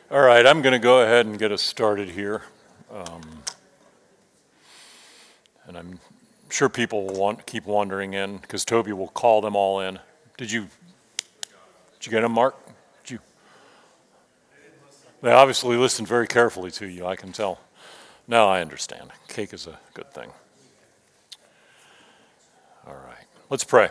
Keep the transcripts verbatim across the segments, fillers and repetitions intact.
All right, I'm going to go ahead and get us started here. Um, and I'm sure people will want keep wandering in because Toby will call them all in. Did you, did you get them, Mark? Did you? They obviously listened very carefully to you, I can tell. Now I understand. Cake is a good thing. All right, let's pray.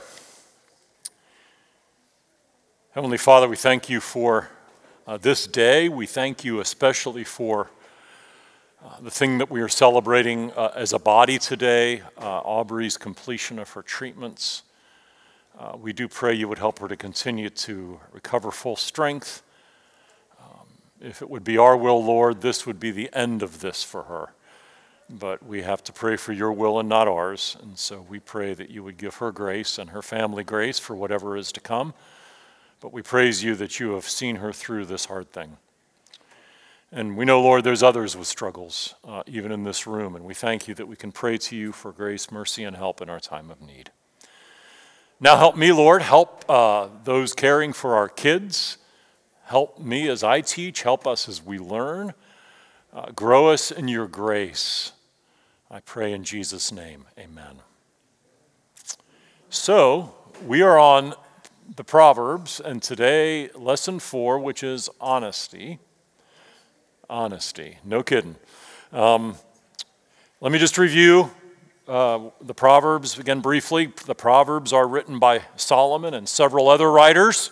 Heavenly Father, we thank you for uh, this day. We thank you especially for uh, the thing that we are celebrating uh, as a body today, uh, Aubrey's completion of her treatments. Uh, we do pray you would help her to continue to recover full strength. Um, if it would be our will, Lord, this would be the end of this for her. But we have to pray for your will and not ours. And so we pray that you would give her grace and her family grace for whatever is to come. But we praise you that you have seen her through this hard thing. And we know, Lord, there's others with struggles, uh, even in this room. And we thank you that we can pray to you for grace, mercy, and help in our time of need. Now help me, Lord. Help uh, those caring for our kids. Help me as I teach. Help us as we learn. Uh, grow us in your grace. I pray in Jesus' name, amen. So, we are on the Proverbs, and today, lesson four, which is honesty. Honesty, no kidding. Um, let me just review uh, the Proverbs again briefly. The Proverbs are written by Solomon and several other writers.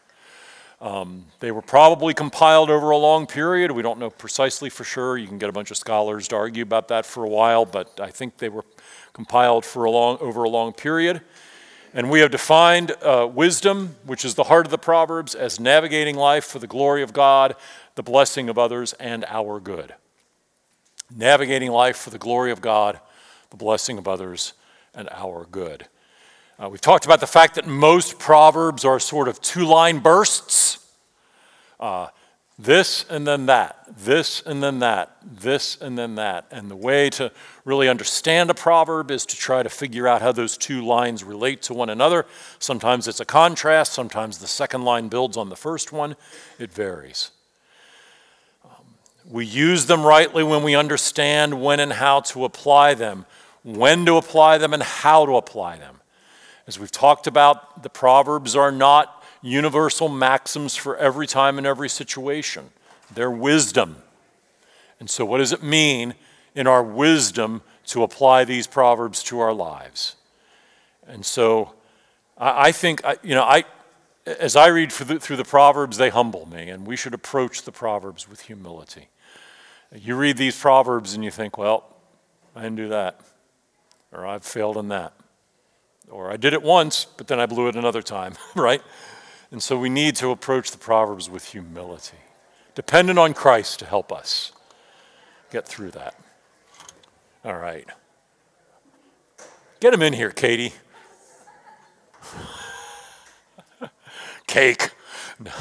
Um, they were probably compiled over a long period. We don't know precisely for sure. You can get a bunch of scholars to argue about that for a while, but I think they were compiled for a long, over a long period. And we have defined uh, wisdom, which is the heart of the Proverbs, as navigating life for the glory of God, the blessing of others, and our good. Navigating life for the glory of God, the blessing of others, and our good. Uh, we've talked about the fact that most Proverbs are sort of two-line bursts. Uh, this and then that, this and then that, this and then that. And the way to really understand a proverb is to try to figure out how those two lines relate to one another. Sometimes it's a contrast, sometimes the second line builds on the first one. It varies. Um, we use them rightly when we understand when and how to apply them, when to apply them and how to apply them. As we've talked about, the Proverbs are not universal maxims for every time and every situation. They're wisdom. And so what does it mean in our wisdom to apply these Proverbs to our lives? And so I, I think, you know, I as I read through the, through the Proverbs, they humble me, and we should approach the Proverbs with humility. You read these Proverbs and you think, well, I didn't do that, or I've failed in that. Or I did it once, but then I blew it another time, right? And so we need to approach the Proverbs with humility, dependent on Christ to help us get through that. All right. Get him in here, Katie. Cake. No.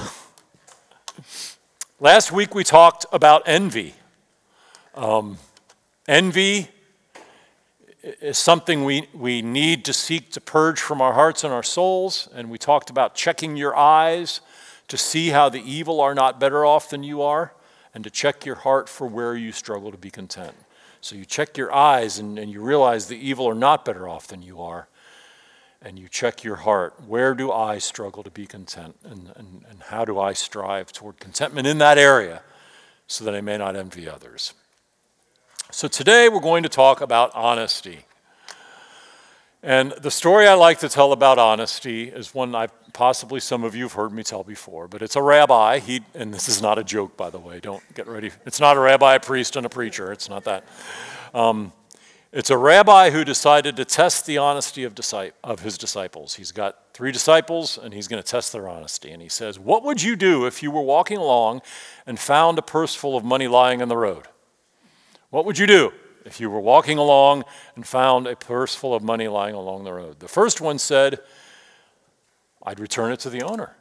Last week we talked about envy. Um, envy is something we, we need to seek to purge from our hearts and our souls. And we talked about checking your eyes to see how the evil are not better off than you are, and to check your heart for where you struggle to be content. So you check your eyes and, and you realize the evil are not better off than you are. And you check your heart. Where do I struggle to be content? And, and, and how do I strive toward contentment in that area so that I may not envy others? So today we're going to talk about honesty. And the story I like to tell about honesty is one I possibly some of you have heard me tell before, but it's a rabbi. He, and this is not a joke, by the way. Don't get ready. It's not a rabbi, a priest, and a preacher. It's not that. Um, it's a rabbi who decided to test the honesty of, disci- of his disciples. He's got three disciples, and he's going to test their honesty. And he says, what would you do if you were walking along and found a purse full of money lying in the road? What would you do if you were walking along and found a purse full of money lying along the road? The first one said, I'd return it to the owner.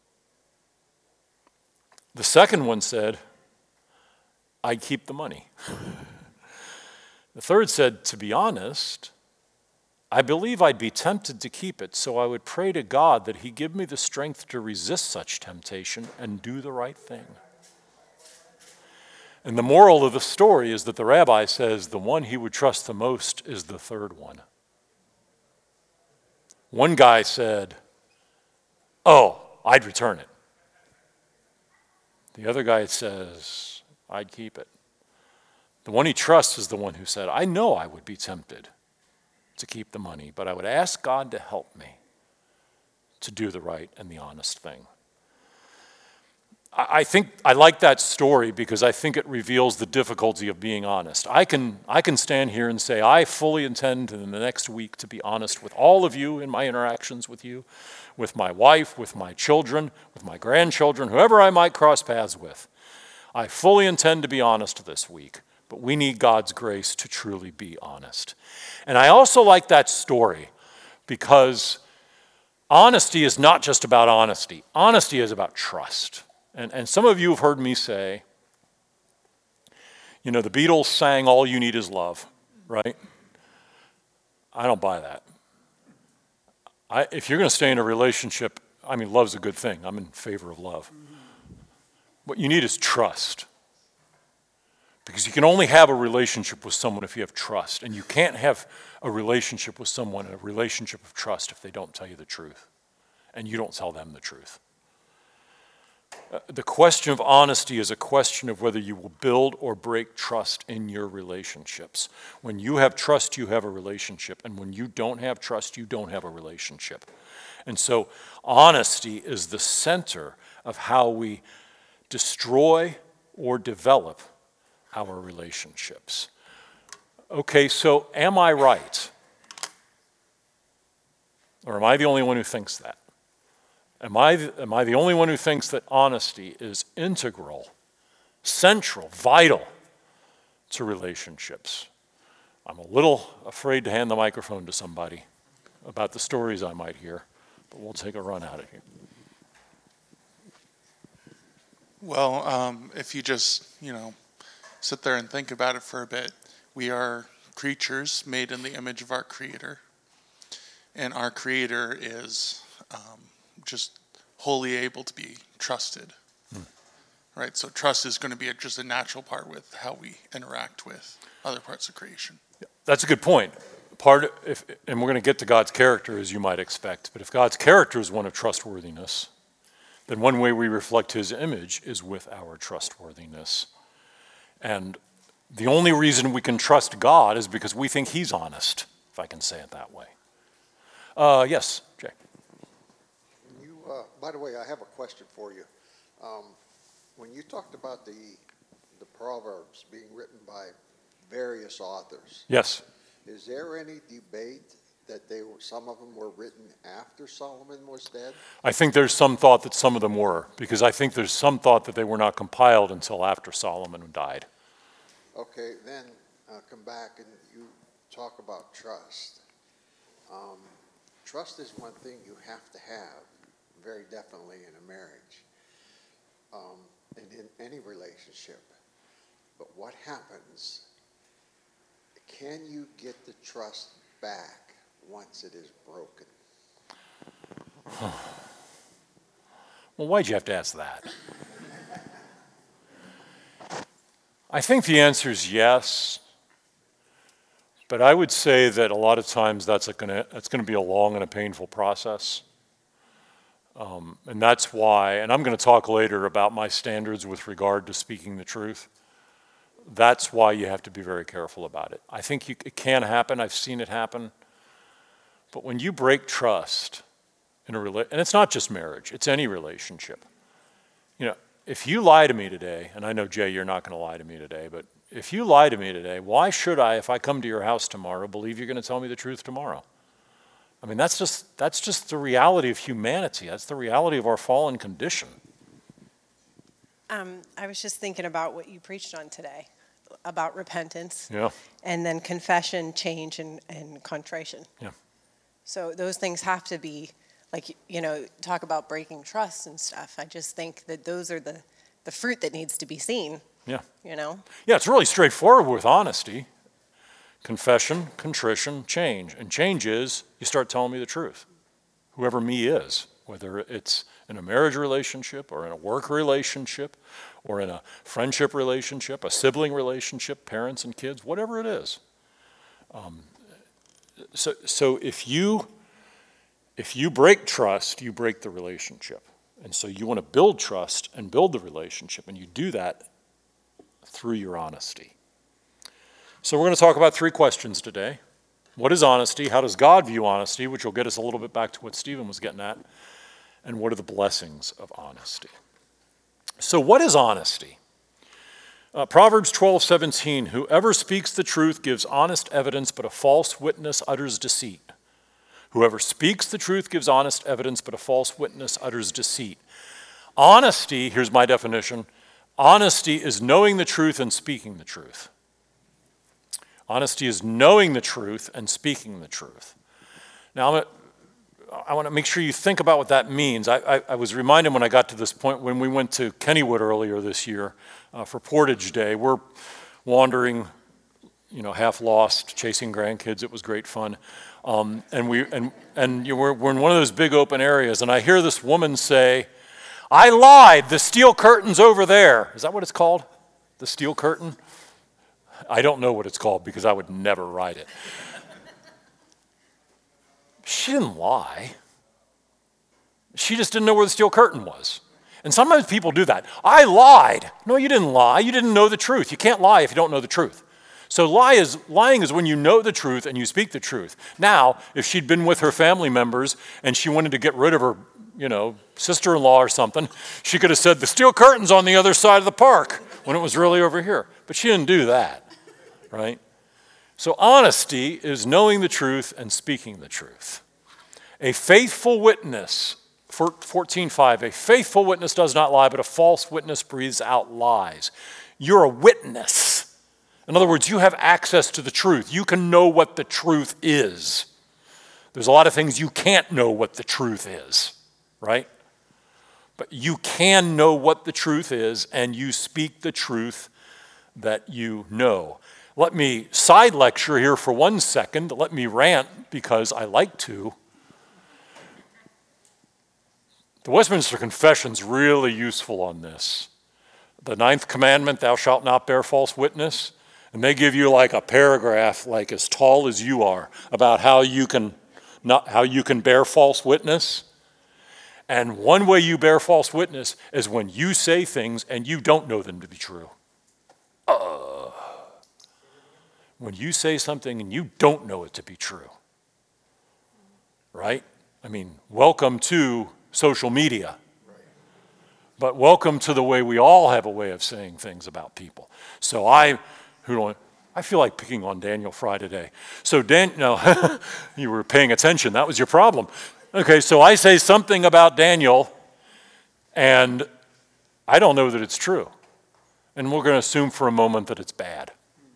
The second one said, I'd keep the money. The third said, to be honest, I believe I'd be tempted to keep it, so I would pray to God that he give me the strength to resist such temptation and do the right thing. And the moral of the story is that the rabbi says the one he would trust the most is the third one. One guy said, oh, I'd return it. The other guy says, I'd keep it. The one he trusts is the one who said, I know I would be tempted to keep the money, but I would ask God to help me to do the right and the honest thing. I think I like that story because I think it reveals the difficulty of being honest. I can, I can stand here and say, I fully intend in the next week to be honest with all of you in my interactions with you, with my wife, with my children, with my grandchildren, whoever I might cross paths with. I fully intend to be honest this week, but we need God's grace to truly be honest. And I also like that story because honesty is not just about honesty. Honesty is about trust. And, and some of you have heard me say, you know, the Beatles sang All You Need Is Love, right? I don't buy that. I, if you're going to stay in a relationship, I mean, love's a good thing. I'm in favor of love. What you need is trust. Because you can only have a relationship with someone if you have trust. And you can't have a relationship with someone, a relationship of trust, if they don't tell you the truth. And you don't tell them the truth. Uh, the question of honesty is a question of whether you will build or break trust in your relationships. When you have trust, you have a relationship. And when you don't have trust, you don't have a relationship. And so honesty is the center of how we destroy or develop our relationships. Okay, so am I right? Or am I the only one who thinks that? Am I, am I the only one who thinks that honesty is integral, central, vital to relationships? I'm a little afraid to hand the microphone to somebody about the stories I might hear, but we'll take a run at it here. Well, um, if you just, you know, sit there and think about it for a bit, we are creatures made in the image of our Creator, and our Creator is um, just wholly able to be trusted, hmm. right? So trust is going to be a, just a natural part with how we interact with other parts of creation. That's a good point. Part, if, and we're going to get to God's character, as you might expect, but if God's character is one of trustworthiness, then one way we reflect his image is with our trustworthiness. And the only reason we can trust God is because we think he's honest, if I can say it that way. Uh, yes, Jay. You, uh, by the way, I have a question for you. Um, when you talked about the the Proverbs being written by various authors, yes, is there any debate that they were, some of them were written after Solomon was dead? I think there's some thought that some of them were, because I think there's some thought that they were not compiled until after Solomon died. Okay, then uh, come back and you talk about trust. Um, trust is one thing you have to have, very definitely in a marriage, um, and in any relationship. But what happens? Can you get the trust back once it is broken? Well, why'd you have to ask that? I think the answer is yes, but I would say that a lot of times that's going that's to be a long and a painful process. Um, and that's why, and I'm going to talk later about my standards with regard to speaking the truth. That's why you have to be very careful about it. I think you, it can happen. I've seen it happen. But when you break trust in a rela- and it's not just marriage, it's any relationship. You know, if you lie to me today, and I know, Jay, you're not going to lie to me today, but if you lie to me today, why should I, if I come to your house tomorrow, believe you're going to tell me the truth tomorrow? I mean, that's just that's just the reality of humanity. That's the reality of our fallen condition. Um, I was just thinking about what you preached on today, about repentance, Yeah. and then confession, change, and, and contrition. Yeah. So those things have to be, like, you know, talk about breaking trust and stuff. I just think that those are the, the fruit that needs to be seen. Yeah. You know? Yeah, it's really straightforward with honesty. Confession, contrition, change. And change is you start telling me the truth, whoever me is, whether it's in a marriage relationship or in a work relationship or in a friendship relationship, a sibling relationship, parents and kids, whatever it is. Um, so, so if you if you break trust, you break the relationship. And so you want to build trust and build the relationship, and you do that through your honesty. So we're going to talk about three questions today. What is honesty? How does God view honesty? Which will get us a little bit back to what Stephen was getting at. And what are the blessings of honesty? So what is honesty? Uh, Proverbs twelve seventeen, whoever speaks the truth gives honest evidence, but a false witness utters deceit. Whoever speaks the truth gives honest evidence, but a false witness utters deceit. Honesty, here's my definition, honesty is knowing the truth and speaking the truth. Honesty is knowing the truth and speaking the truth. Now, I'm a, I want to make sure you think about what that means. I, I, I was reminded when I got to this point when we went to Kennywood earlier this year uh, for Portage Day. We're wandering, you know, half lost, chasing grandkids. It was great fun. Um, and we and and you know, we're, we're in one of those big open areas, and I hear this woman say, "I lied. The steel curtain's over there." Is that what it's called? The steel curtain? I don't know what it's called because I would never ride it. She didn't lie. She just didn't know where the steel curtain was. And sometimes people do that. I lied. No, you didn't lie. You didn't know the truth. You can't lie if you don't know the truth. So lie is, lying is when you know the truth and you speak the truth. Now, if she'd been with her family members and she wanted to get rid of her, you know, sister-in-law or something, she could have said, the steel curtain's on the other side of the park, when it was really over here. But she didn't do that, right? So honesty is knowing the truth and speaking the truth. A faithful witness, fourteen five, a faithful witness does not lie, but a false witness breathes out lies. You're a witness. In other words, you have access to the truth. You can know what the truth is. There's a lot of things you can't know what the truth is, right? But you can know what the truth is, and you speak the truth that you know. Let me side lecture here for one second. Let me rant because I like to. The Westminster Confession's really useful on this. The ninth commandment, thou shalt not bear false witness. And they give you like a paragraph like as tall as you are about how you can not how you can bear false witness. And one way you bear false witness is when you say things and you don't know them to be true. Uh, when you say something and you don't know it to be true. Right? I mean, welcome to social media. But welcome to the way we all have a way of saying things about people. So I Who don't, I feel like picking on Daniel Fry today. So Dan, no, you were paying attention. That was your problem. Okay, so I say something about Daniel, and I don't know that it's true. And we're going to assume for a moment that it's bad.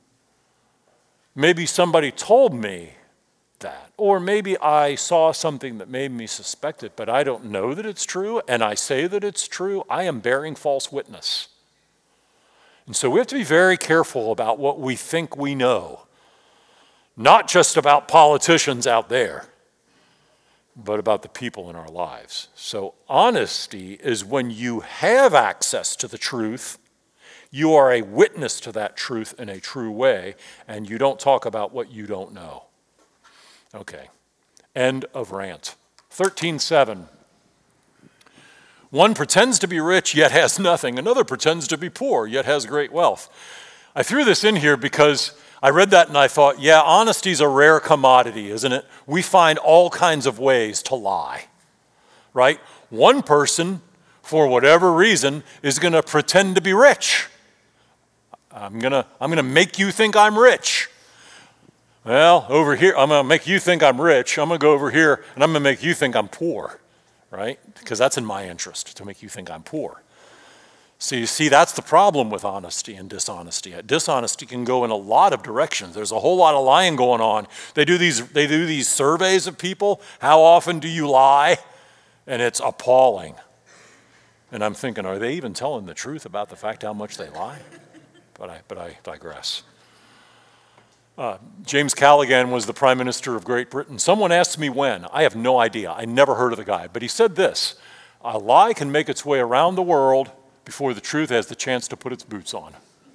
Maybe somebody told me that, or maybe I saw something that made me suspect it, but I don't know that it's true, and I say that it's true. I am bearing false witness. And so we have to be very careful about what we think we know, not just about politicians out there, but about the people in our lives. So honesty is when you have access to the truth, you are a witness to that truth in a true way, and you don't talk about what you don't know. Okay, end of rant. thirteen seven. One pretends to be rich, yet has nothing. Another pretends to be poor, yet has great wealth. I threw this in here because I read that and I thought, yeah, honesty's a rare commodity, isn't it? We find all kinds of ways to lie, right? One person, for whatever reason, is going to pretend to be rich. I'm going to I'm going to make you think I'm rich. Well, over here, I'm going to make you think I'm rich. I'm going to go over here and I'm going to make you think I'm poor. Right? Because that's in my interest, to make you think I'm poor. So you see, that's the problem with honesty and dishonesty. Dishonesty can go in a lot of directions. There's a whole lot of lying going on. They do these, they do these surveys of people. How often do you lie? And it's appalling. And I'm thinking, are they even telling the truth about the fact how much they lie? But I, but I digress. James Callaghan was the Prime Minister of Great Britain. Someone asked me when. I have no idea. I never heard of the guy. But he said this: a lie can make its way around the world before the truth has the chance to put its boots on.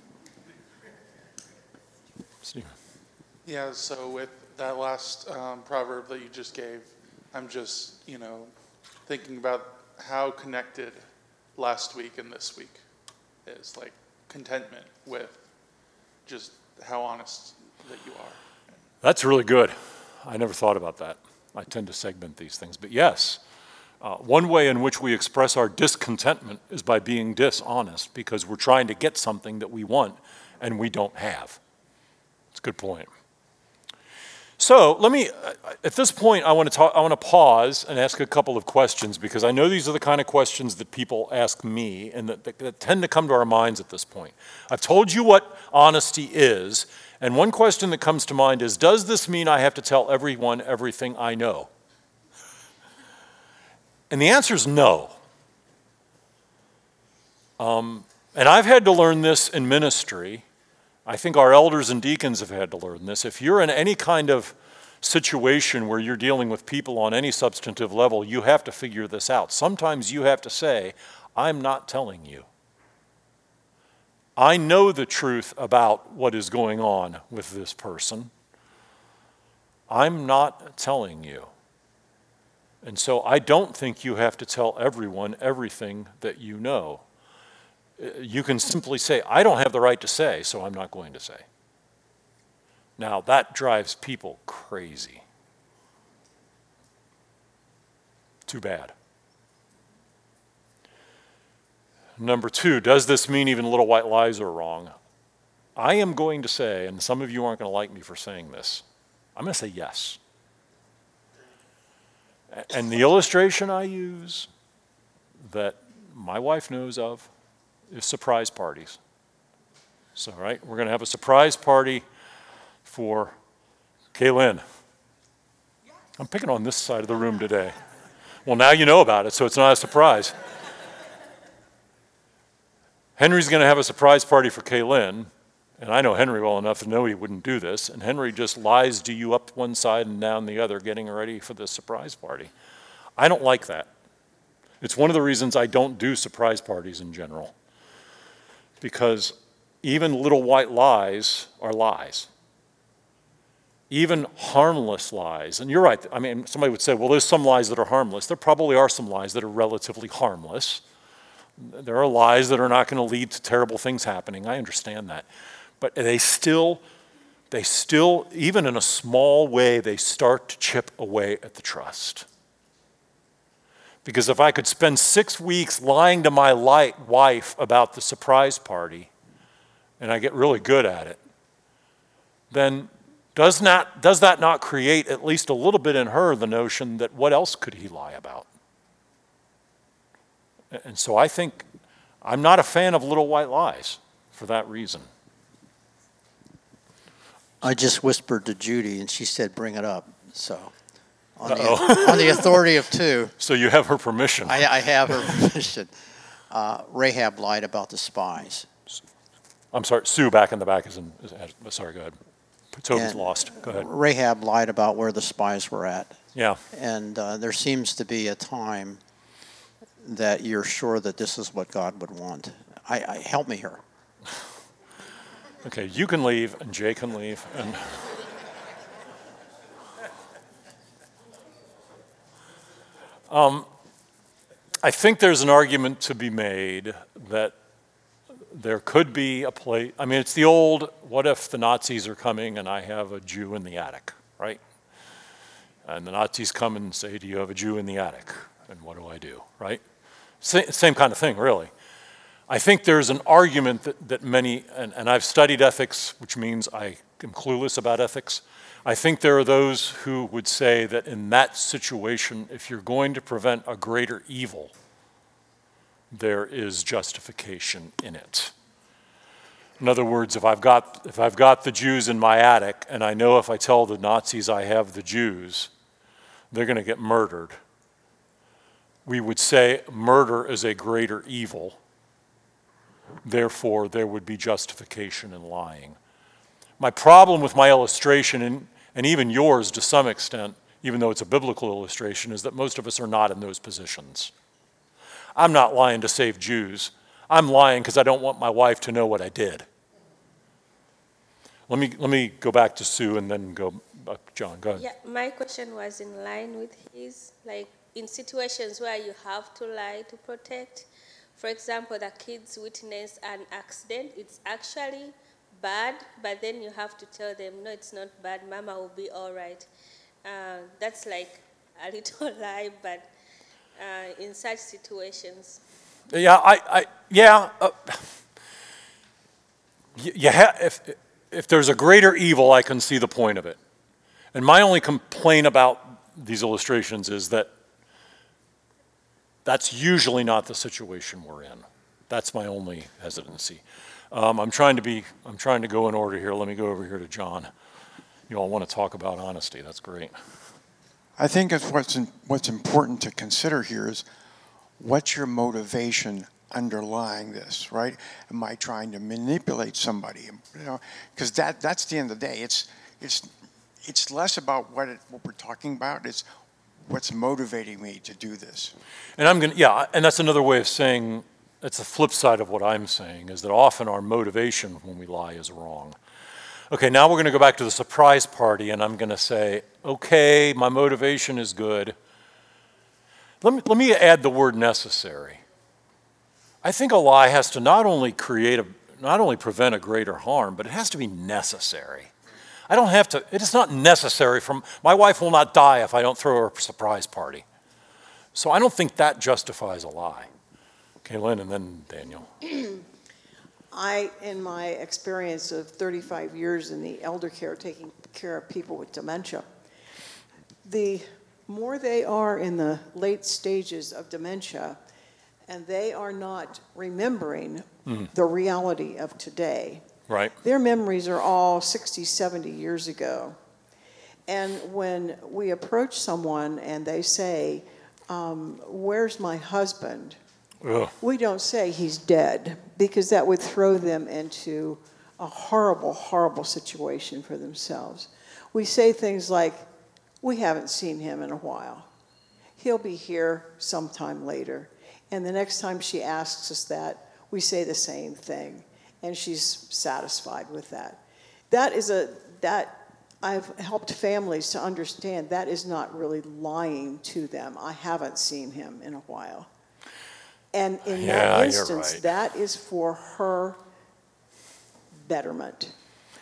Steve. Yeah, so with that last um, proverb that you just gave, I'm just, you know, thinking about how connected last week and this week is, like contentment with just how honest that you are. That's really good. I never thought about that. I tend to segment these things. But yes, uh, one way in which we express our discontentment is by being dishonest, because we're trying to get something that we want and we don't have. It's a good point. So let me, at this point, I want to talk, I want to pause and ask a couple of questions, because I know these are the kind of questions that people ask me and that, that, that tend to come to our minds at this point. I've told you what honesty is, and one question that comes to mind is, does this mean I have to tell everyone everything I know? And the answer is no. Um, and I've had to learn this in ministry. I think our elders and deacons have had to learn this. If you're in any kind of situation where you're dealing with people on any substantive level, you have to figure this out. Sometimes you have to say, I'm not telling you. I know the truth about what is going on with this person. I'm not telling you. And so I don't think you have to tell everyone everything that you know. You can simply say, I don't have the right to say, so I'm not going to say. Now, that drives people crazy. Too bad. Number two, does this mean even little white lies are wrong? I am going to say, and some of you aren't going to like me for saying this, I'm going to say yes. And the illustration I use that my wife knows of is surprise parties. So, right, we're going to have a surprise party for Kaylin. I'm picking on this side of the room today. Well, now you know about it, so it's not a surprise. Henry's going to have a surprise party for Kaylin, and I know Henry well enough to know he wouldn't do this, and Henry just lies to you up one side and down the other, getting ready for this surprise party. I don't like that. It's one of the reasons I don't do surprise parties in general, because even little white lies are lies. Even harmless lies, and you're right, I mean, somebody would say, well, there's some lies that are harmless. There probably are some lies that are relatively harmless. There are lies that are not going to lead to terrible things happening. I understand that. But they still, they still, even in a small way, they start to chip away at the trust. Because if I could spend six weeks lying to my light wife about the surprise party, and I get really good at it, then does not, does that not create at least a little bit in her the notion that what else could he lie about? And so I think I'm not a fan of little white lies for that reason. I just whispered to Judy, and she said, bring it up. So on, the, on the authority of two, So you have her permission. I, I have her permission. Uh, Rahab lied about the spies. I'm sorry, Sue back in the back is in, is, sorry, go ahead. Toby's And lost, go ahead. Rahab lied about where the spies were at. Yeah, And uh, there seems to be a time that you're sure that this is what God would want. I, I help me here. okay, you can leave and Jay can leave. And um, I think there's an argument to be made that there could be a place, I mean, it's the old, what if the Nazis are coming and I have a Jew in the attic, right? And the Nazis come and say, do you have a Jew in the attic? And what do I do, right? Sa- same kind of thing, really. I think there's an argument that, that many, and, and I've studied ethics, which means I am clueless about ethics. I think there are those who would say that in that situation, if you're going to prevent a greater evil, there is justification in it. In other words, if I've got, if I've got the Jews in my attic, and I know if I tell the Nazis I have the Jews, they're going to get murdered, we would say murder is a greater evil. Therefore, there would be justification in lying. my problem with my illustration, and, and even yours to some extent, even though it's a biblical illustration, is that most of us are not in those positions. I'm not lying to save Jews. I'm lying because I don't want my wife to know what I did. Let me, let me go back to Sue and then go, uh, John, go ahead. Yeah, my question was in line with his, like in situations where you have to lie to protect. For example, the kids witness an accident. It's actually bad, but then you have to tell them, no, it's not bad. Mama will be all right. Uh, that's like a little lie, but uh, in such situations. Yeah, I, I yeah. Uh, you, you ha- if, if there's a greater evil, I can see the point of it. And my only complaint about these illustrations is that that's usually not the situation we're in. That's my only hesitancy. Um, I'm trying to be, I'm trying to go in order here. Let me go over here to John. You all want to talk about honesty. That's great. I think it's what's in, what's important to consider here is what's your motivation underlying this, right? Am I trying to manipulate somebody? You know, because that that's the end of the day. It's it's it's less about what it, what we're talking about. It's what's motivating me to do this. And I'm going to, yeah, and that's another way of saying, it's the flip side of what I'm saying, is that often our motivation when we lie is wrong. Okay, now we're going to go back to the surprise party, and I'm going to say, okay, my motivation is good. Let me, let me add the word necessary. I think a lie has to not only create a, not only prevent a greater harm, but it has to be necessary. I don't have to, it is not necessary from, my wife will not die if I don't throw her a surprise party. So I don't think that justifies a lie. Okay, Lynn, and then Daniel. I, in my experience of thirty-five years in the elder care, taking care of people with dementia, the more they are in the late stages of dementia, and they are not remembering mm. the reality of today. Right. Their memories are all sixty, seventy years ago. And when we approach someone and they say, um, where's my husband? Ugh. We don't say he's dead, because that would throw them into a horrible, horrible situation for themselves. We say things like, we haven't seen him in a while. He'll be here sometime later. And the next time she asks us that, we say the same thing. And she's satisfied with that. That is a, that I've helped families to understand that is not really lying to them. I haven't seen him in a while. And in yeah, that instance, right. that is for her betterment.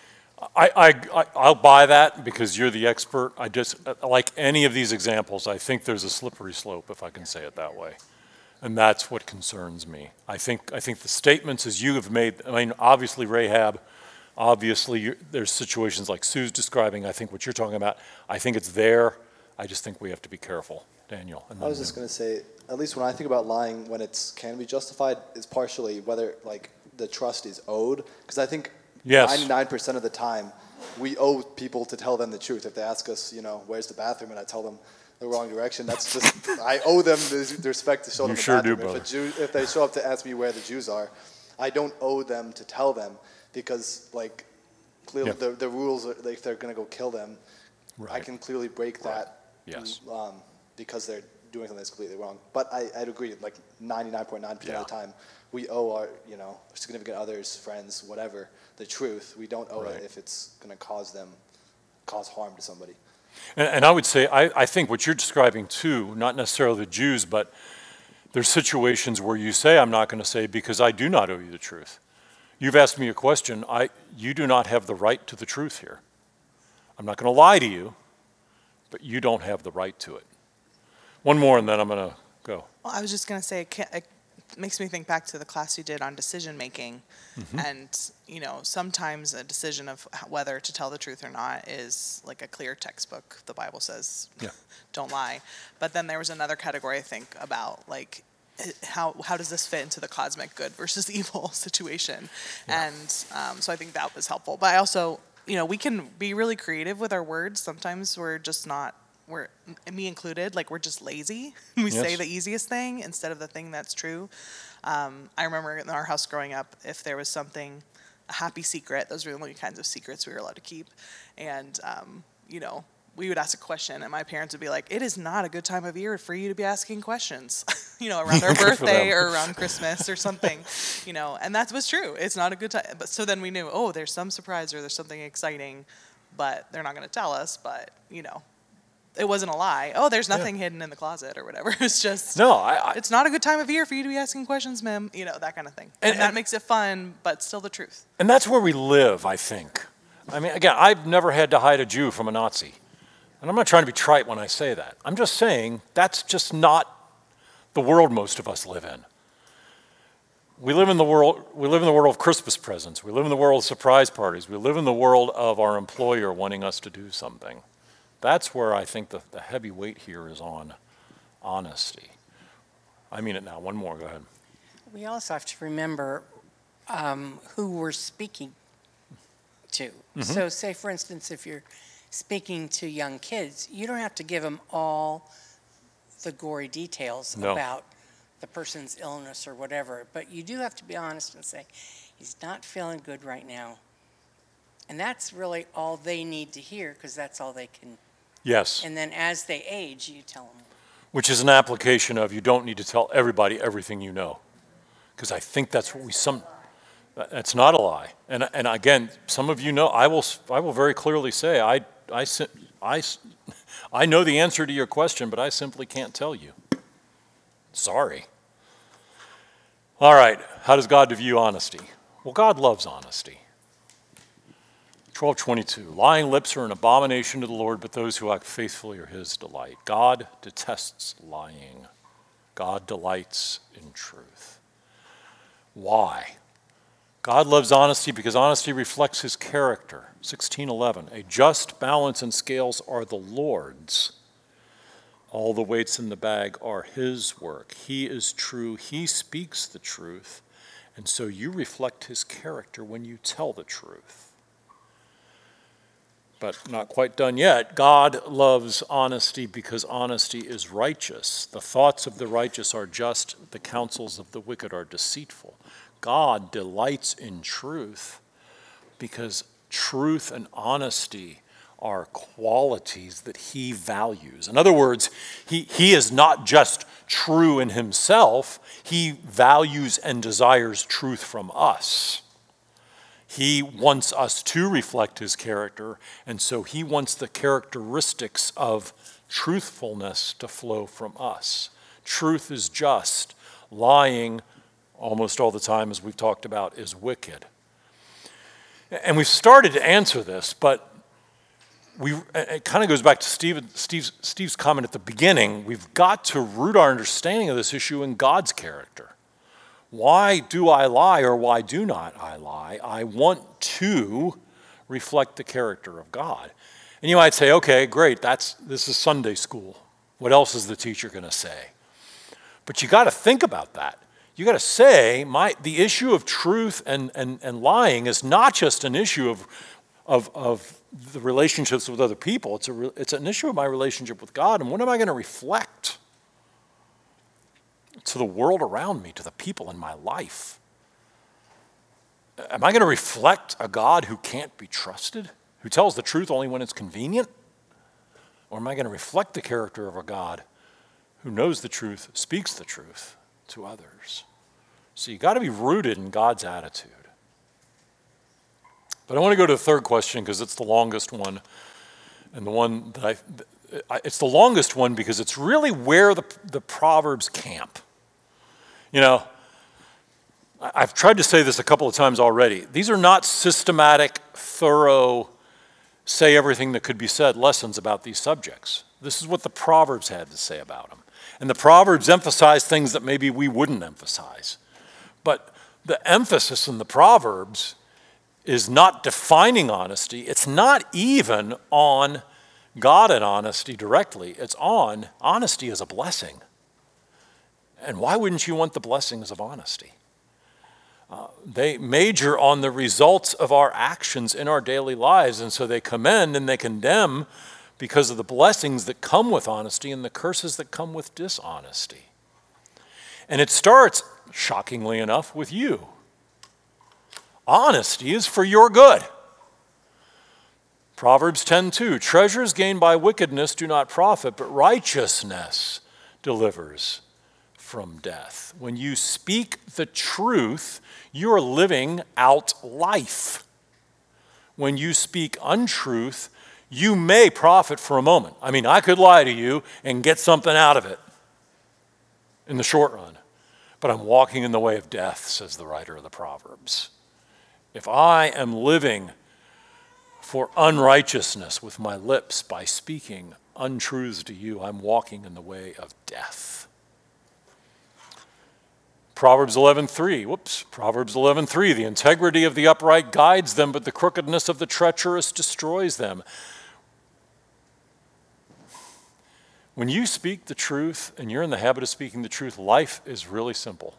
I, I, I'll buy that because you're the expert. I just, like any of these examples, I think there's a slippery slope, if I can say it that way. And that's what concerns me. I think, I think the statements as you have made, I mean, obviously Rahab, obviously you're, there's situations like Sue's describing, I think what you're talking about, I think it's there. I just think we have to be careful. Daniel. And I was just going to say, at least when I think about lying when it's can be justified, it's partially whether like the trust is owed. Because I think yes. ninety-nine percent of the time we owe people to tell them the truth. If they ask us, you know, where's the bathroom, and I tell them the wrong direction, that's just, I owe them the, the respect to show you them the sure bathroom. Do, brother. If, a Jew, if they show up to ask me where the Jews are, I don't owe them to tell them because, like, clearly yeah. the, the rules, are, like, they're going to go kill them. Right. I can clearly break right. that yes. um, because they're doing something that's completely wrong. But I, I'd agree, like ninety-nine point nine percent yeah. of the time, we owe our, you know, significant others, friends, whatever, the truth. We don't owe right. it if it's going to cause them, cause harm to somebody. And, and I would say, I, I think what you're describing too, not necessarily the Jews, but there's situations where you say, I'm not going to say because I do not owe you the truth. You've asked me a question. I, you do not have the right to the truth here. I'm not going to lie to you, but you don't have the right to it. One more, and then I'm going to go. Well, I was just going to say, it, can, it makes me think back to the class you did on decision making. Mm-hmm. And, you know, sometimes a decision of whether to tell the truth or not is like a clear textbook. The Bible says, yeah. don't lie. But then there was another category, I think, about like, how how does this fit into the cosmic good versus evil situation? Yeah. And um, so I think that was helpful. But I also, you know, we can be really creative with our words. Sometimes we're just not, we're, me included, like we're just lazy. We yes. say the easiest thing instead of the thing that's true. Um, I remember in our house growing up, if there was something a happy secret. Those were the only kinds of secrets we were allowed to keep. And, um, you know, we would ask a question, and my parents would be like, it is not a good time of year for you to be asking questions, you know, around our birthday or around Christmas or something, you know, and that was true. It's not a good time. But so then we knew, oh, there's some surprise or there's something exciting, but they're not going to tell us. But, you know, it wasn't a lie. Oh, there's nothing yeah. hidden in the closet or whatever. It's just, no, I, I, it's not a good time of year for you to be asking questions, ma'am, you know, that kind of thing. And, and that and, makes it fun, but still the truth. And that's where we live, I think. I mean, again, I've never had to hide a Jew from a Nazi. And I'm not trying to be trite when I say that. I'm just saying that's just not the world most of us live in. We live in the world, we live in the world of Christmas presents. We live in the world of surprise parties. We live in the world of our employer wanting us to do something. That's where I think the, the heavy weight here is on honesty. I mean it now. One more. Go ahead. We also have to remember um, who we're speaking to. Mm-hmm. So say, for instance, if you're speaking to young kids, you don't have to give them all the gory details no. about the person's illness or whatever, but you do have to be honest and say, he's not feeling good right now. And that's really all they need to hear, because that's all they can. Yes. And then as they age, you tell them. Which is an application of you don't need to tell everybody everything you know, because I think that's what we some. That's not a lie. And and again, some of you know, I will I will very clearly say I I I I know the answer to your question, but I simply can't tell you. Sorry. All right. How does God view honesty? Well, God loves honesty. twelve twenty-two, lying lips are an abomination to the Lord, but those who act faithfully are his delight. God detests lying. God delights in truth. Why? God loves honesty because honesty reflects his character. sixteen eleven, a just balance and scales are the Lord's. All the weights in the bag are his work. He is true. He speaks the truth. And so you reflect his character when you tell the truth. But not quite done yet. God loves honesty because honesty is righteous. The thoughts of the righteous are just. The counsels of the wicked are deceitful. God delights in truth because truth and honesty are qualities that he values. In other words, he, he is not just true in himself, he values and desires truth from us. He wants us to reflect his character, and so he wants the characteristics of truthfulness to flow from us. Truth is just. Lying, almost all the time, as we've talked about, is wicked. And we've started to answer this, but we, it kind of goes back to Steve, Steve's, Steve's comment at the beginning. We've got to root our understanding of this issue in God's character. Why do I lie or why do not I lie? I want to reflect the character of God. And you might say, okay, great, that's this is Sunday school. What else is the teacher going to say? But you got to think about that. You got to say, my the issue of truth and, and, and lying is not just an issue of, of, of the relationships with other people. It's, a, it's an issue of my relationship with God. And what am I going to reflect to the world around me, to the people in my life? Am I going to reflect a God who can't be trusted, who tells the truth only when it's convenient? Or am I going to reflect the character of a God who knows the truth, speaks the truth to others? So you got to be rooted in God's attitude. But I want to go to the third question because it's the longest one, and the one that I, it's the longest one because it's really where the, the Proverbs camp. You know, I've tried to say this a couple of times already. These are not systematic, thorough, say everything that could be said lessons about these subjects. This is what the Proverbs had to say about them. And the Proverbs emphasize things that maybe we wouldn't emphasize. But the emphasis in the Proverbs is not defining honesty. It's not even on God and honesty directly. It's on honesty as a blessing. And why wouldn't you want the blessings of honesty? Uh, they major on the results of our actions in our daily lives, and so they commend and they condemn because of the blessings that come with honesty and the curses that come with dishonesty. And it starts, shockingly enough, with you. Honesty is for your good. Proverbs ten two, treasures gained by wickedness do not profit, but righteousness delivers from death. When you speak the truth, you are living out life. When you speak untruth, you may profit for a moment. I mean, I could lie to you and get something out of it in the short run, but I'm walking in the way of death, says the writer of the Proverbs. If I am living for unrighteousness with my lips by speaking untruths to you, I'm walking in the way of death. Proverbs eleven three, whoops, Proverbs eleven three, the integrity of the upright guides them, but the crookedness of the treacherous destroys them. When you speak the truth and you're in the habit of speaking the truth, life is really simple.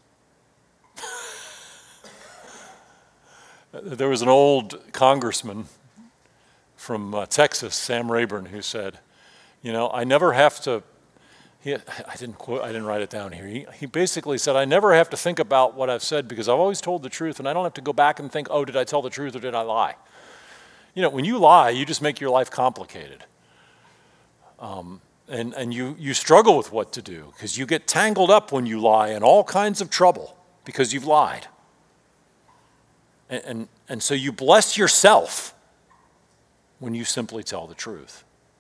There was an old congressman from uh, Texas, Sam Rayburn, who said, you know, I never have to, he, I didn't quote, I didn't write it down here. He, he basically said, I never have to think about what I've said because I've always told the truth and I don't have to go back and think, oh, did I tell the truth or did I lie? You know, when you lie, you just make your life complicated. Um, and and you, you struggle with what to do because you get tangled up when you lie in all kinds of trouble because you've lied. And, and, and so you bless yourself when you simply tell the truth.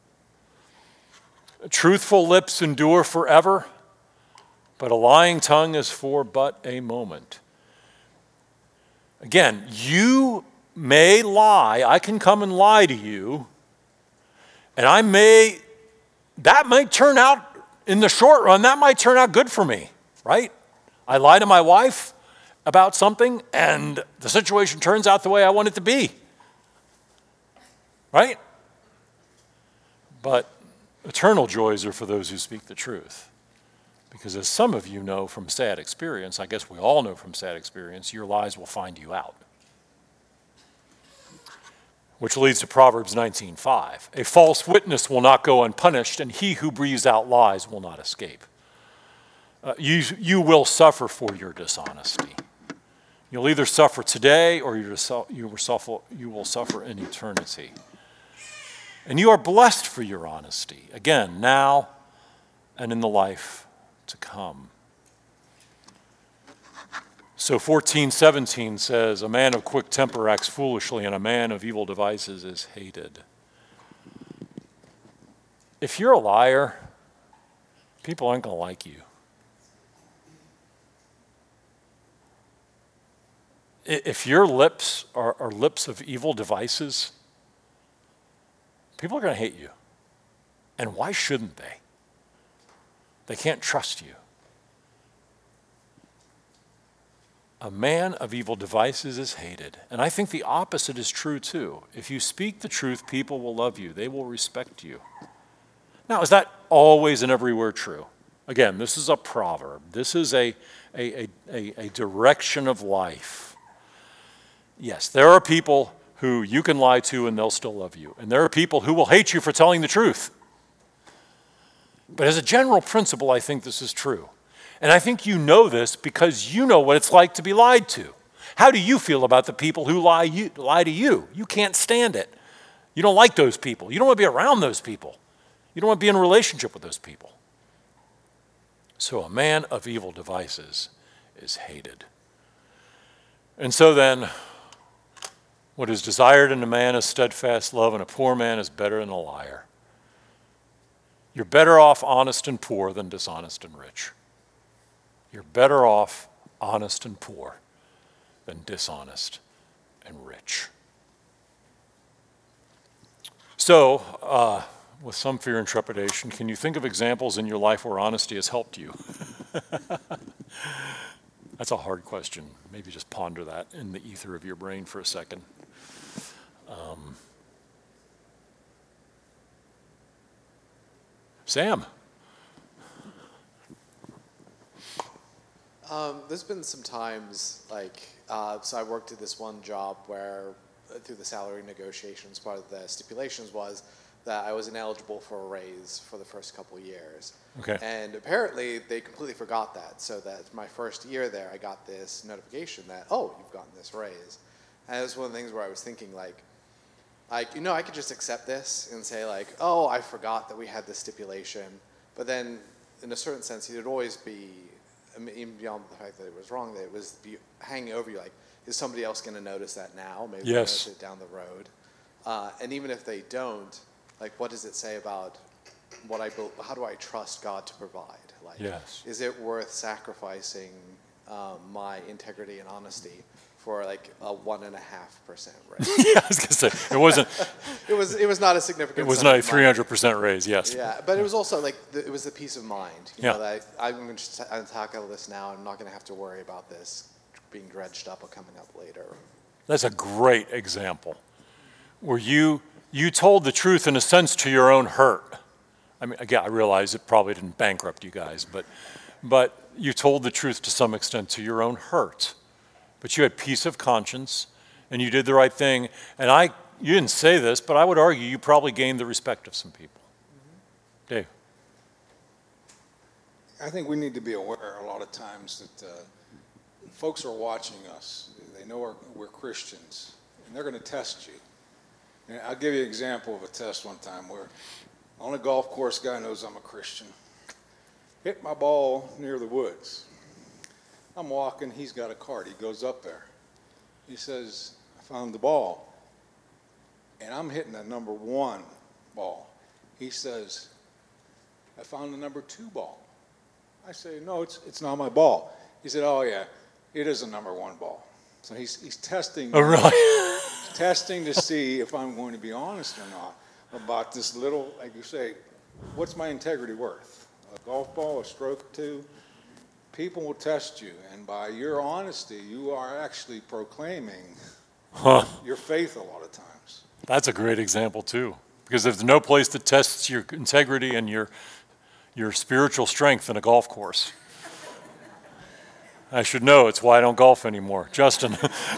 Truthful lips endure forever, but a lying tongue is for but a moment. Again, you may lie. I can come and lie to you, and I may, that might turn out, in the short run, that might turn out good for me, right? I lie to my wife about something, and the situation turns out the way I want it to be. Right? But eternal joys are for those who speak the truth. Because as some of you know from sad experience, I guess we all know from sad experience, your lies will find you out. Which leads to Proverbs nineteen five. A false witness will not go unpunished, and he who breathes out lies will not escape. Uh, you, you will suffer for your dishonesty. You'll either suffer today or you will suffer, you will suffer in eternity. And you are blessed for your honesty, again, now and in the life to come. So fourteen seventeen says, a man of quick temper acts foolishly, and a man of evil devices is hated. If you're a liar, people aren't going to like you. If your lips are, are lips of evil devices, people are going to hate you. And why shouldn't they? They can't trust you. A man of evil devices is hated. And I think the opposite is true too. If you speak the truth, people will love you. They will respect you. Now, is that always and everywhere true? Again, this is a proverb. This is a, a, a, a direction of life. Yes, there are people who you can lie to and they'll still love you. And there are people who will hate you for telling the truth. But as a general principle, I think this is true. And I think you know this because you know what it's like to be lied to. How do you feel about the people who lie, you, lie to you? You can't stand it. You don't like those people. You don't want to be around those people. You don't want to be in a relationship with those people. So a man of evil devices is hated. And so then, what is desired in a man is steadfast love, and a poor man is better than a liar. You're better off honest and poor than dishonest and rich. You're better off honest and poor than dishonest and rich. So, uh, with some fear and trepidation, can you think of examples in your life where honesty has helped you? That's a hard question. Maybe just ponder that in the ether of your brain for a second. Um, Sam. Um, there's been some times, like, uh, so I worked at this one job where, uh, through the salary negotiations, part of the stipulations was that I was ineligible for a raise for the first couple of years. Okay. And apparently they completely forgot that, so that my first year there, I got this notification that, oh, you've gotten this raise. And it was one of the things where I was thinking, like, like, you know, I could just accept this and say, like, oh, I forgot that we had this stipulation. But then, in a certain sense, it would always be, I mean, even beyond the fact that it was wrong, that it was be hanging over you, like, is somebody else going to notice that now? Maybe they'll Yes. notice it down the road. Uh, and even if they don't, like, what does it say about what I, bel- how do I trust God to provide? Like, Yes. is it worth sacrificing um, my integrity and honesty for like a one and a half percent raise? Yeah, I was going to say, it wasn't, It was it was not a significant. it was sum not a of money. three hundred percent raise, yes. Yeah, but it was also like the, it was the peace of mind. You Yeah. know, that I, I'm going to tackle this now. I'm not going to have to worry about this being dredged up or coming up later. That's a great example where you you told the truth in a sense to your own hurt. I mean, again, I realize it probably didn't bankrupt you guys, but but you told the truth to some extent to your own hurt. But you had peace of conscience, and you did the right thing. And I, you didn't say this, but I would argue you probably gained the respect of some people. Dave. I think we need to be aware a lot of times that uh, folks are watching us. They know we're, we're Christians, and they're going to test you. And I'll give you an example of a test one time where on a golf course, guy knows I'm a Christian. Hit my ball near the woods. I'm walking, he's got a cart. He goes up there. He says, I found the ball. And I'm hitting the number one ball. He says, I found the number two ball. I say, no, it's it's not my ball. He said, oh yeah, it is a number one ball. So he's he's testing Oh, really? testing to see if I'm going to be honest or not about this little, like you say, what's my integrity worth? A golf ball, a stroke or two? People will test you, and by your honesty, you are actually proclaiming Huh. your faith a lot of times. That's a great example too, because there's no place that tests your integrity and your your spiritual strength than a golf course. I should know. It's why I don't golf anymore. Justin.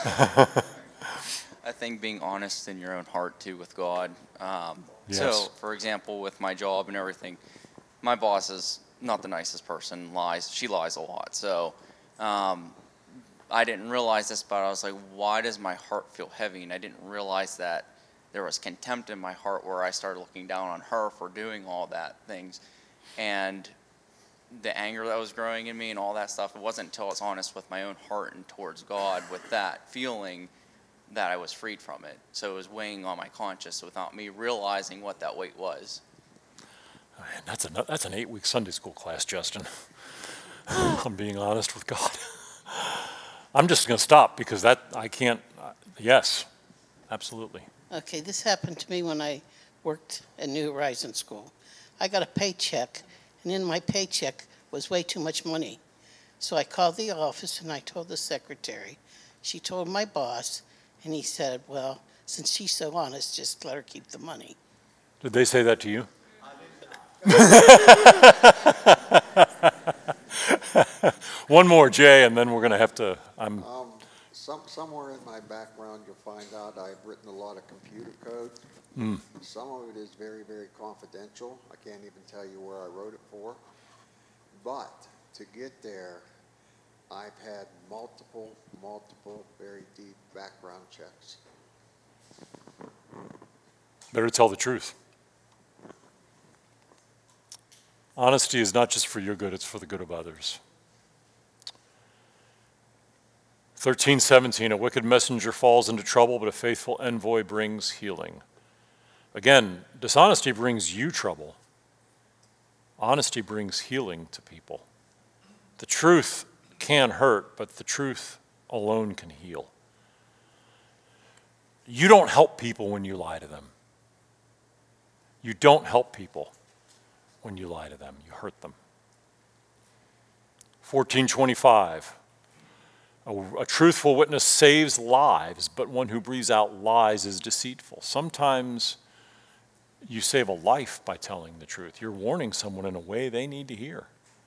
I think being honest in your own heart too with God. Um, Yes. So, for example, with my job and everything, my boss is not the nicest person. Lies. She lies a lot. So, um, I didn't realize this, but I was like, why does my heart feel heavy? And I didn't realize that there was contempt in my heart where I started looking down on her for doing all that things. And the anger that was growing in me and all that stuff, it wasn't until I was honest with my own heart and towards God with that feeling that I was freed from it. So it was weighing on my conscience without me realizing what that weight was. Man, that's, a, that's an eight-week Sunday school class, Justin. I'm being honest with God. I'm just going to stop because that, I can't, uh, yes, absolutely. Okay, this happened to me when I worked at New Horizon School. I got a paycheck, and in my paycheck was way too much money. So I called the office and I told the secretary. She told my boss, and he said, well, since she's so honest, just let her keep the money. Did they say that to you? One more, Jay, and then we're going to have to, I'm, Um, some, somewhere in my background, you'll find out I've written a lot of computer code. Mm. Some of it is very, very confidential. I can't even tell you where I wrote it for. But to get there, I've had multiple, multiple, very deep background checks. better tell the truth. Honesty is not just for your good, it's for the good of others. thirteen seventeen, a wicked messenger falls into trouble, but a faithful envoy brings healing. Again, dishonesty brings you trouble. Honesty brings healing to people. The truth can hurt, but the truth alone can heal. You don't help people when you lie to them. You don't help people when you lie to them. You hurt them. fourteen twenty-five, a, a truthful witness saves lives, but one who breathes out lies is deceitful. Sometimes you save a life by telling the truth. You're warning someone in a way they need to hear.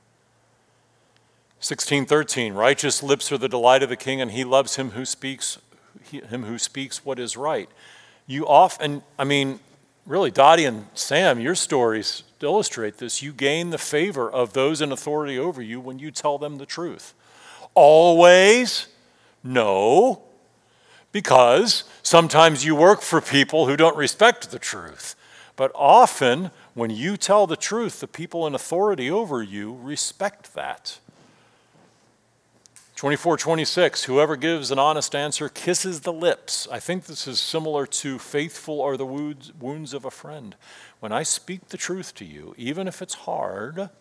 sixteen thirteen, righteous lips are the delight of the king, and he loves him who speaks, him who speaks what is right. You often, I mean, really, Dottie and Sam, your stories illustrate this. You gain the favor of those in authority over you when you tell them the truth. Always? No. Because sometimes you work for people who don't respect the truth. But often, when you tell the truth, the people in authority over you respect that. twenty-four twenty-six, whoever gives an honest answer kisses the lips. I think this is similar to faithful are the wounds, wounds of a friend. When I speak the truth to you, even if it's hard,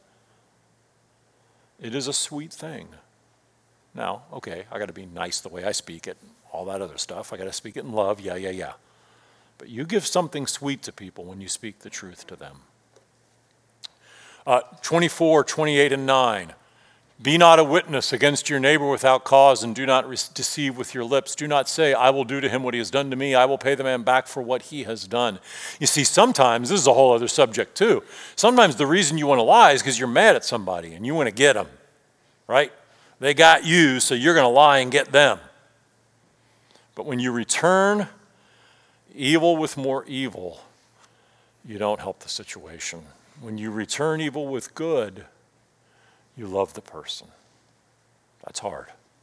it is a sweet thing. Now, okay, I got to be nice the way I speak it, all that other stuff. I got to speak it in love, yeah, yeah, yeah. But you give something sweet to people when you speak the truth to them. Uh, twenty-four, twenty-eight, and nine. Be not a witness against your neighbor without cause, and do not re- deceive with your lips. Do not say, I will do to him what he has done to me. I will pay the man back for what he has done. You see, sometimes, this is a whole other subject too. Sometimes the reason you want to lie is because you're mad at somebody and you want to get them, right? They got you, so you're going to lie and get them. But when you return evil with more evil, you don't help the situation. When you return evil with good, you love the person. That's hard.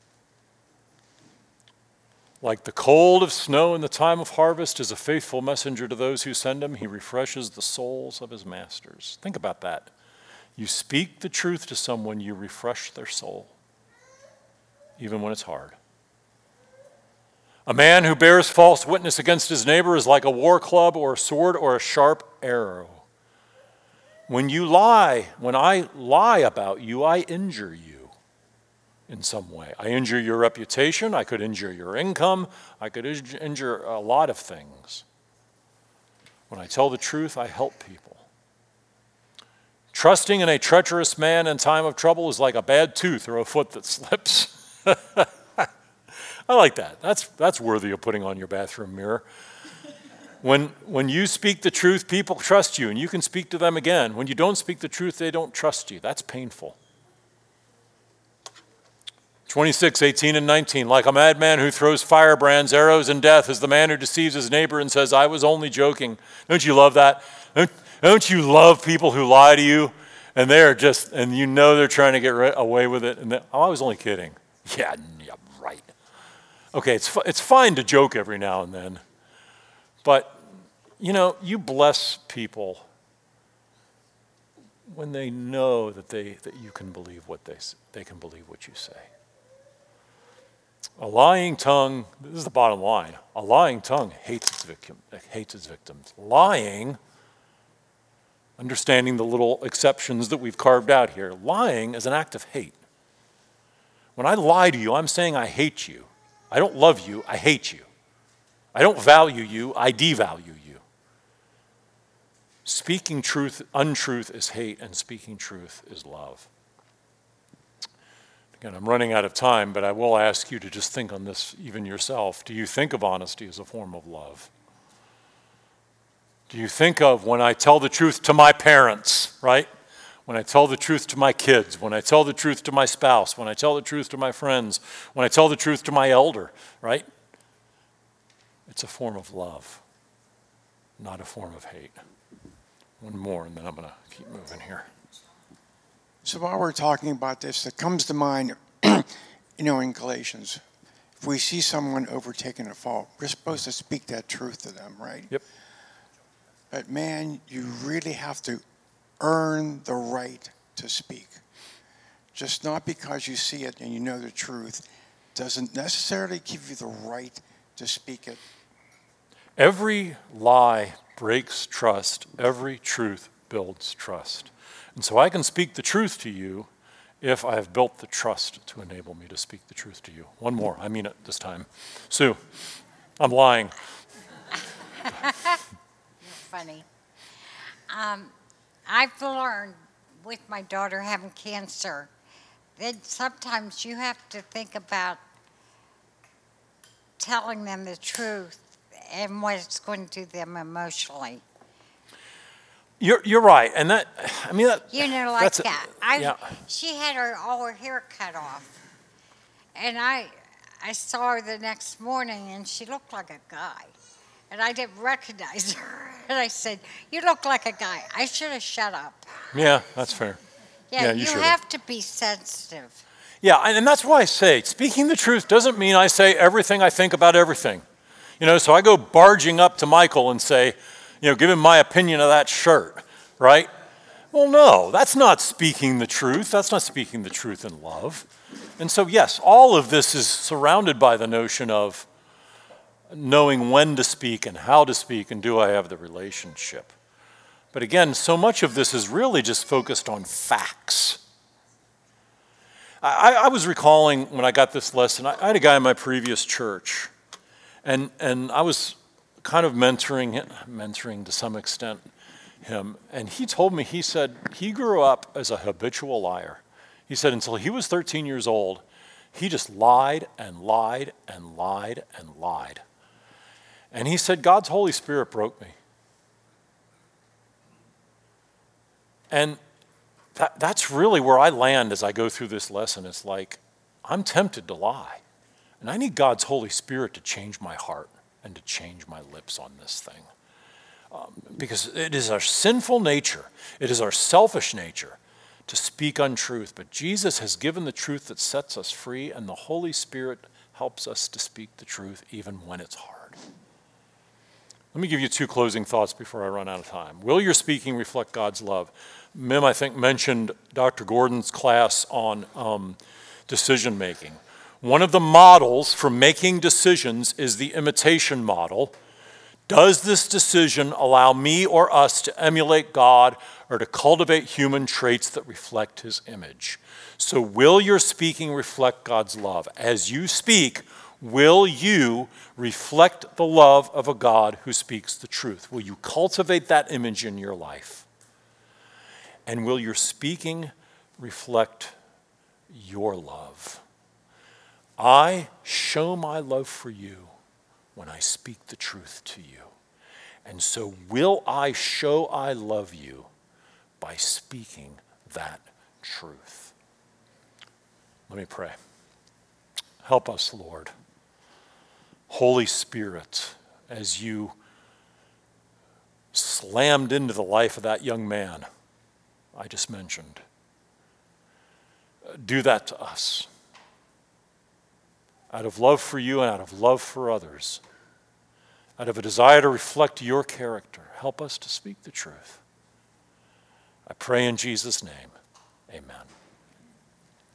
Like the cold of snow in the time of harvest is a faithful messenger to those who send him. He refreshes the souls of his masters. Think about that. You speak the truth to someone, you refresh their soul, even when it's hard. A man who bears false witness against his neighbor is like a war club or a sword or a sharp arrow. When you lie, when I lie about you, I injure you in some way. I injure your reputation. I could injure your income. I could injure a lot of things. When I tell the truth, I help people. Trusting in a treacherous man in time of trouble is like a bad tooth or a foot that slips. I like that. That's, that's worthy of putting on your bathroom mirror. When, when you speak the truth, people trust you, and you can speak to them again. When you don't speak the truth, they don't trust you. That's painful. twenty-six, eighteen, and nineteen. Like a madman who throws firebrands, arrows, and death is the man who deceives his neighbor and says, I was only joking. Don't you love that? Don't, don't you love people who lie to you? And they're just, and you know they're trying to get re- away with it. And oh, I was only kidding. Yeah, yeah, right. Okay, it's, it's fine to joke every now and then. But, you know, you bless people when they know that they that you can believe what they they can believe what you say. A lying tongue, this is the bottom line. A lying tongue hates its victim, hates its victims. Lying, understanding the little exceptions that we've carved out here, lying is an act of hate. When I lie to you, I'm saying I hate you. I don't love you, I hate you. I don't value you, I devalue you. Speaking truth, untruth is hate, and speaking truth is love. Again, I'm running out of time, but I will ask you to just think on this even yourself. Do you think of honesty as a form of love? Do you think of when I tell the truth to my parents, right? When I tell the truth to my kids, when I tell the truth to my spouse, when I tell the truth to my friends, when I tell the truth to my elder, right? It's a form of love, not a form of hate. One more, and then I'm going to keep moving here. So while we're talking about this, it comes to mind, you know, in Galatians, if we see someone overtaking a fault, we're supposed to speak that truth to them, right? Yep. But man, you really have to earn the right to speak. Just not because you see it and you know the truth doesn't necessarily give you the right to speak it. Every lie breaks trust. Every truth builds trust. And so I can speak the truth to you if I have built the trust to enable me to speak the truth to you. One more. I mean it this time. Sue, I'm lying. You're funny. Um, I've learned with my daughter having cancer that sometimes you have to think about telling them the truth and what it's going to do them emotionally. You're you're right, and that I mean that. You know, like that's a- that. I yeah. She had her all her hair cut off, and I I saw her the next morning, and she looked like a guy, and I didn't recognize her. And I said, "You look like a guy." I should have shut up. Yeah, that's fair. Yeah, Yeah, you, you should've. have to be sensitive. Yeah, and and that's why I say speaking the truth doesn't mean I say everything I think about everything. You know, so I go barging up to Michael and say, you know, give him my opinion of that shirt, right? Well, no, that's not speaking the truth. That's not speaking the truth in love. And so, yes, all of this is surrounded by the notion of knowing when to speak and how to speak and do I have the relationship. But again, so much of this is really just focused on facts. I, I was recalling when I got this lesson, I, I had a guy in my previous church, and, and I was kind of mentoring him, mentoring to some extent him, and he told me, he said he grew up as a habitual liar. He said until he was thirteen years old, he just lied and lied and lied and lied. And he said, God's Holy Spirit broke me. And that, that's really where I land as I go through this lesson. It's like, I'm tempted to lie. And I need God's Holy Spirit to change my heart and to change my lips on this thing. Um, because it is our sinful nature, it is our selfish nature to speak untruth. But Jesus has given the truth that sets us free, and the Holy Spirit helps us to speak the truth even when it's hard. Let me give you two closing thoughts before I run out of time. Will your speaking reflect God's love? Mim, I think, mentioned Doctor Gordon's class on um, decision making. One of the models for making decisions is the imitation model. Does this decision allow me or us to emulate God or to cultivate human traits that reflect his image? So will your speaking reflect God's love? As you speak, will you reflect the love of a God who speaks the truth? Will you cultivate that image in your life? And will your speaking reflect your love? I show my love for you when I speak the truth to you. And so will I show I love you by speaking that truth? Let me pray. Help us, Lord. Holy Spirit, as you slammed into the life of that young man I just mentioned, do that to us. Out of love for you and out of love for others, out of a desire to reflect your character, help us to speak the truth. I pray in Jesus' name, amen.